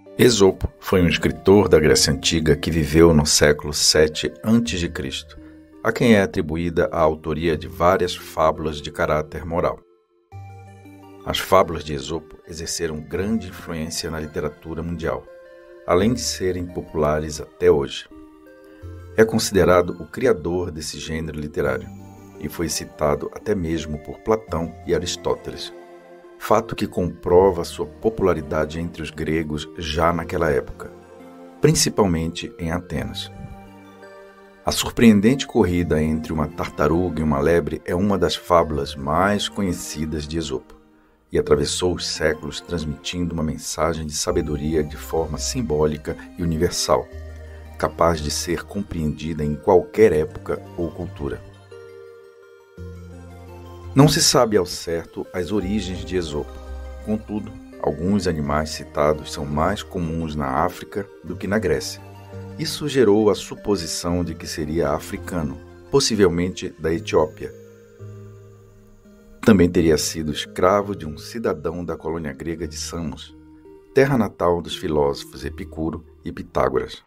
Esopo foi um escritor da Grécia Antiga que viveu no século VII a.C., a quem é atribuída a autoria de várias fábulas de caráter moral. As fábulas de Esopo exerceram grande influência na literatura mundial, além de serem populares até hoje. É considerado o criador desse gênero literário e foi citado até mesmo por Platão e Aristóteles, fato que comprova sua popularidade entre os gregos já naquela época, principalmente em Atenas. A surpreendente corrida entre uma tartaruga e uma lebre é uma das fábulas mais conhecidas de Esopo e atravessou os séculos transmitindo uma mensagem de sabedoria de forma simbólica e universal, capaz de ser compreendida em qualquer época ou cultura. Não se sabe ao certo as origens de Esopo. Contudo, alguns animais citados são mais comuns na África do que na Grécia. Isso gerou a suposição de que seria africano, possivelmente da Etiópia. Também teria sido escravo de um cidadão da colônia grega de Samos, terra natal dos filósofos Epicuro e Pitágoras.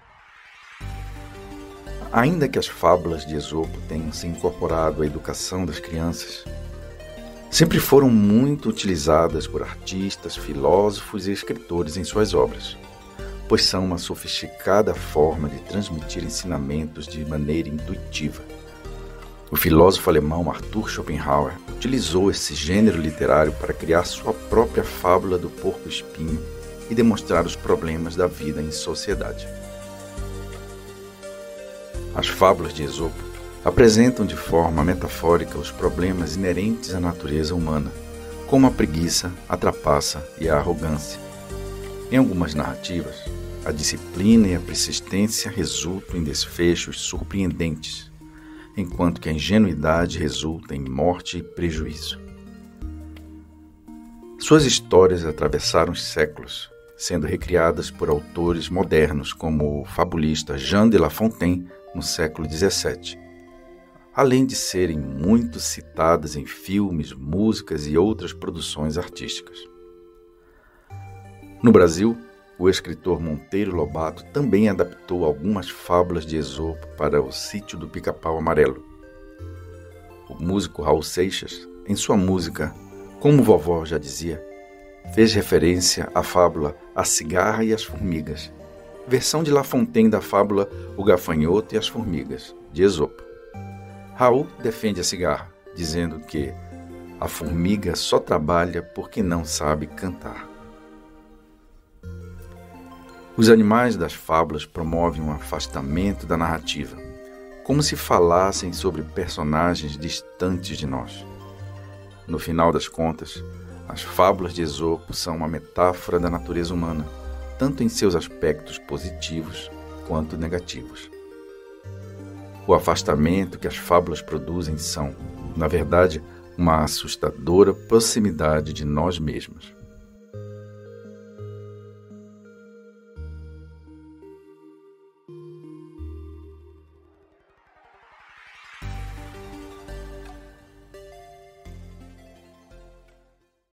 Ainda que as fábulas de Esopo tenham se incorporado à educação das crianças, sempre foram muito utilizadas por artistas, filósofos e escritores em suas obras, pois são uma sofisticada forma de transmitir ensinamentos de maneira intuitiva. O filósofo alemão Arthur Schopenhauer utilizou esse gênero literário para criar sua própria fábula do porco-espinho e demonstrar os problemas da vida em sociedade. As fábulas de Esopo apresentam de forma metafórica os problemas inerentes à natureza humana, como a preguiça, a trapaça e a arrogância. Em algumas narrativas, a disciplina e a persistência resultam em desfechos surpreendentes, enquanto que a ingenuidade resulta em morte e prejuízo. Suas histórias atravessaram os séculos, sendo recriadas por autores modernos como o fabulista Jean de La Fontaine no século XVII, além de serem muito citadas em filmes, músicas e outras produções artísticas. No Brasil, o escritor Monteiro Lobato também adaptou algumas fábulas de Esopo para O Sítio do Pica-Pau Amarelo. O músico Raul Seixas, em sua música Como Vovó Já Dizia, fez referência à fábula A Cigarra e as Formigas, versão de La Fontaine da fábula O Gafanhoto e as Formigas, de Esopo. Raul defende a cigarra, dizendo que a formiga só trabalha porque não sabe cantar. Os animais das fábulas promovem um afastamento da narrativa, como se falassem sobre personagens distantes de nós. No final das contas, as fábulas de Esopo são uma metáfora da natureza humana, tanto em seus aspectos positivos quanto negativos. O afastamento que as fábulas produzem são, na verdade, uma assustadora proximidade de nós mesmos.